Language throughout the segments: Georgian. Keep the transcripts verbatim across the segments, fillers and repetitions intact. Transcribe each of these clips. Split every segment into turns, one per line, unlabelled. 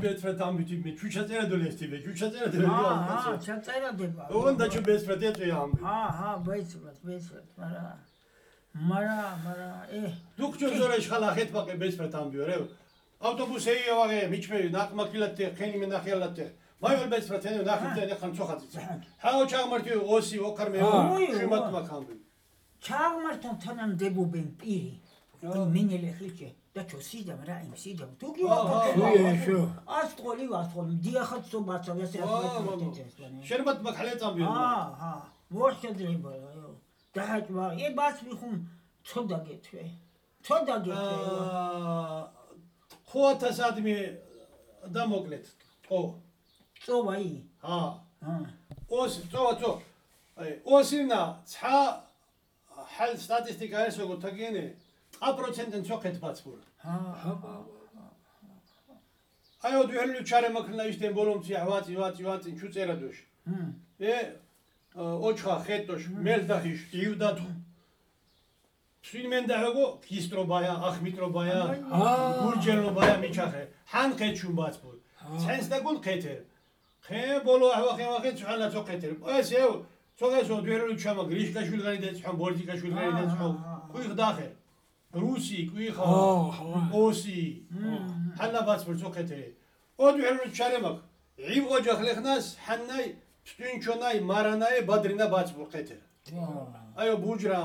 ბესფრედ ამბითი მე ჩუჩაწერა დოლესტივე ჩუჩაწერა დოლე
აა აა ჩაწერადება
ოღონდა ჩუ ბესფრედ ეწვი ამბი
აა აა ბესფრედ ბესფრედ მარა მარა მარა ე
დუქჩო ზორეშ ხალახეთ ბაკე ბესფრედ ამბიო რე ავტობუსი ავაღე მიჩმე ნაკმაკილათე ხენი მე ნახიალათე მაივალ ბესფრედ ენ ნახიალათე ხან ჩოხაციც ჰაო ჩაღმართი ოსი ოქარმე შიმათ მაქამბი
ჩაღმართან თანამ დებობენ პირი მინელე ხლიჩე და ჩოსიდა რა იმ სიდა თუ კი ვაკეთე ასტყოლი ვასტყოლი დიახაც სობაცა ესე ახლა
შერბათ მაქალე წამბიო
აა აა მოშედრება დააჭვა ე ბას მიხუმ ცოდა გეთვე ცოდა გეთვე
აა ხოთა სადმე დამოკლეთ ო
წოვაი
აა
აა
ოს წოვა წო აი ოსინა ცა ჰალ სტატისტიკა ესო გოთაგენე ა პროცენტენ ჩოქეთ ბაცბურ
აა
აი ოდვი ჰელუ ჩარე მაქნა ისდენ ბოლომცი ავაწი ვაწი ვაწი ჩუწერა დოშ ე ოჩხა ხეტოშ მელდახიშ იუდათუ სვინმენდაღო კისტრობაია ახმიტრობაია გურჯელობაია მიჩახე ჰან ხეჩუმ ბაცბურ ცენს და გულ ხეთერ ხე ბოლო ავახე ვახე ჩხანა ჩოქეთერ ესეო ჩოგესო ოდვი ჰელუ ჩამა გრიშკაშვილი გარი დეცხან ბორჯიკაშვილი გარი დეცხან ხუი ხდახე რუსი კვიხა ოსი ჰანა ბაცბურ ჩოქეთე ოდვი ჰელუ ჩარემაკ ივ ოჯახლეხნას ჰანაი სტინჩონაი მარანაი ბადრინა ბაცბურ ხეთერ აიო ბუჯრა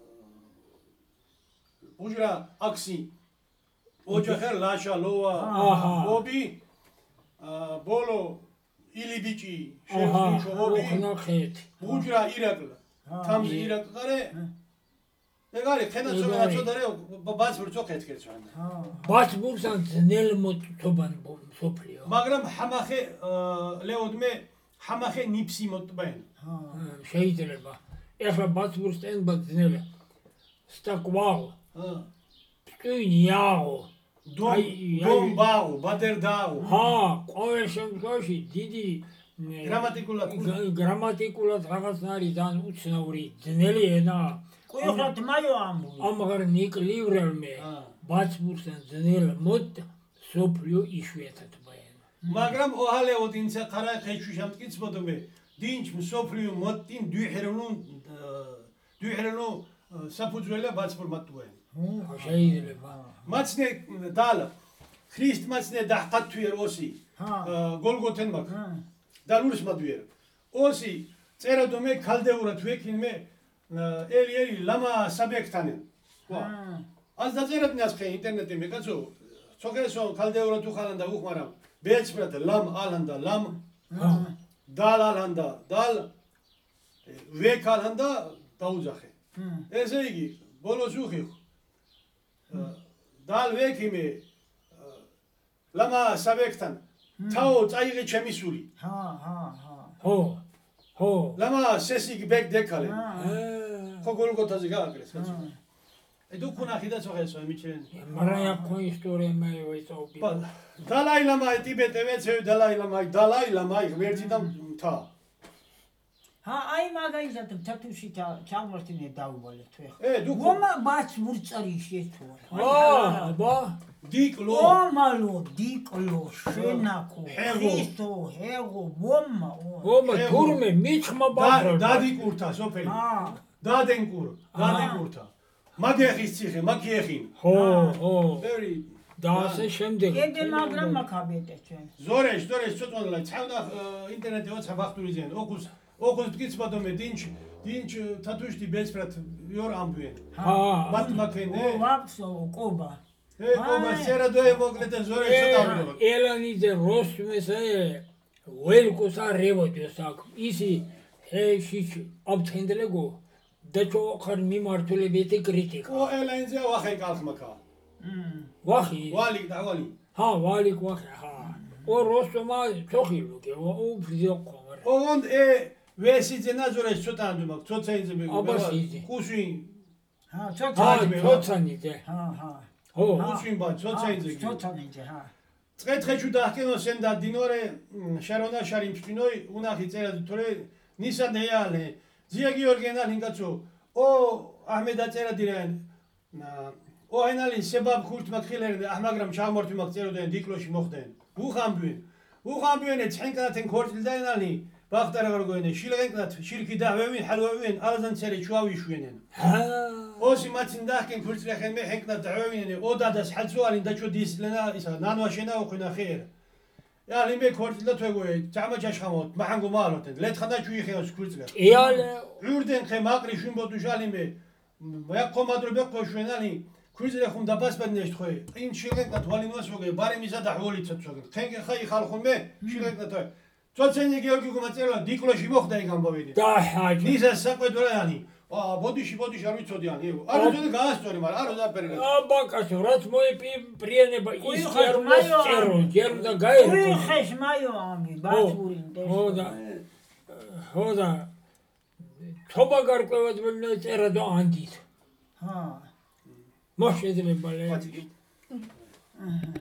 ბუჯრა აქსი ოჯახერ ლაშა ლოა ობი ბოლო ილიბიჭი შეშიშო ობი ბუჯრა ირაკლა თამზი ირაკყარე ეგარი ხენა ცოტა ცოტა რე ბაცბურ ჩოქეთქერც ვანა
ბაცბურსან ძნელ მოთობან სოფლიო
მაგრამ ჰამახე ლეოდმე ჰამახე ნიფსი მოტბენ
შეიძლება ეხლა ბაცბურს ტენბა ძნელა სტაკვაო ტვინიაო
დომბაო ბადერდაო
ჰა ყოველ შემთხვევაში დიდი
გრამატიკულად
გრამატიკულად რაღაცნაირი ძალიან უცნაური ძნელი ენა
ყოხლა დმაიო ამბუ
ამღარ ნიკლივრელმე ბაცბურსან ძნელ მოდ სოფლიო იშვიათად ბაენ
მაგრამ ოჰალე ოდინცა ხარა ხეჩუ შემტკიცბოდმე დინჩ სოფლიო მოდტინ დუჰერლუნ დუჰერლუნ საფუძველია ბაცბურ მატუენ
შეიძლება
მაცნე დალა ქრისტ მაცნე დაჰყათვიერ ოსი გოლგოთენ მაგ და ლურს მადვიერ ოსი წერადომე ქალდეურად ვექინმე ელი ელი ლამა საბიექტანენ ვა ას დაწერებნას ხე ინტერნეტი მე კაცო ცოგესო ქალდეურად უხალან და უხმარამ ბეცბრად ლამ ალანდა ლამ დალ ალანდა დალ ვეკალანდა დაუძახე ესე იგი ბოლოს უხიხ დალ ვექიმე ლამა საბიექტან თაო წაიღე ჩემი სული
ჰა ჰა ჰა
ჰო ჰო
ლამა სესიგი ბეკ დეკალე ხო გოლგოთაზე გააკრეს კაცო ე დუ ქუნახი და წოხესო მიჩენ
მარაია ქო ისტორია მე ვეწობი
დალაი ლამა ტიბეტე ვეცე დალაი ლამა დალაი ლამა ღმერთი და მთა
ჰა აი მაგალითად თათუში ჩაღმართინე დაუვალეთ თუ
ე დუ
ხომა ბაცბურ წარი შეცვალა
აა ბა
დიკლო
ომალო დიკლო შენაკო ხისო ჰეგო ვომა
ომა თურმე მიჩმა ბაბრა
დადიკურთა სოფელი დადენკურ დადენკურთა მაგეხის ციხე მაგეხინ
ხო ხო
very
და ასე შემდეგ
კიდე მაგრამ მაქაბეთე ჩვენ
ზორეშ ზორეშ ცოტა ჩავდა ინტერნეტი ოცა ბახტურიზენ ოქუს ოქუს ტკიცბადომე დინჩ დინჩ თათუშტი ბესფრად იორ ამბუენ
ჰა
მათ მაქენე
ო ვაფსო ყობა
ე ყობა სერადოე მოკლეთ ზორეშ ცოტა ამბუენ
ელანიძე როსმესე ველკოსა რევოდიოსაკ ისი ეშიჩ აბთენდლეგო დეჩო ხარ მიმართულებითი კრიტიკა
ო ელანიძე ვახე კალხმაკა
ვახი
ვალი და ვალი
ჰა ვალი ვახე ჰა ო როსმა ჩოხილო გე ო ფიზიო ყომარ
ოღონდ ე ვესიძე ნაზორეშ ცოტა ამბუენ ცოტა ინძები
აბასიძე
კუსვინ
ჰა
ჰა
ცოტა
ცოცანიძე
ჰა ჰა
ხო
კუსვინ ბა ცოტა ინძები
ცოტანიძე ჰა
წეთხეჩუ დაჰკენო სენ და დინორე შარონა შარიმშტინოი უნახი წერა თორე ნისა ნეალე ზია გიორგენა ლინკაცო ო აჰმედა წერა დირენ ო ენალი სებაბ ხურთ მაქხილერენ აჰმაგრამ ჩაღმართი მაგ წეროდენ დიკლოში მოხდენ უხამბიენ უხამბიენე ცხენკნათენ ქორწილდაენალნი ბახტარაგარგოენე შილღენკნათ შირკი დავევინ ჰალვევინ ალზანცერი ჩუავიშვენენ ოსი მაცინ დახკენ ქორწილახენ მე ჰენკნათ დავევინე ოდადას ჰალცუალინ დაჩო დისლენა ისა ნანვაშენა უხინა ხერ ია ლიმე ქორწილდა თვეგოე ჯამაჯაშხამოთ მაჰანგო მალოთენ ლეთხანა ჩუიხეოს ქორწილახ
იალე
ურდენ ხე მაყრი შუმბოდუ ჟალიმე მე კომადრობე ყოშვენალი ქორწილახუნ დაბასბადნეშ თქო ინ შილღენკნათ ვალინვას ვოგე ბარემისა და ჰოლიცოთ ვოგე ხენგე ხაი ხალხუნმე შილღენკნათ წოცენი გეორგი გუმაწერა დიკლოში მოხდა იქ ამბავიდი
და ჰაჯი
ნიზა საყვედურიანი ა ბოდიში ბოდიში არ ვიცოდიანი არ ვიცოდი გაასწორი მაგრამ არ ვზაპერე
ა ბაკასო რაც მოიპი პრიანება ის ჯერ მოსწერო ჯერ და გაერკო
უი ხეშ მაიო ამი ბაცურინ
ჰოდა ჰოდა თობა გარკვევად მენე წერა და ანდით
ჰა
მოშეძლება ლე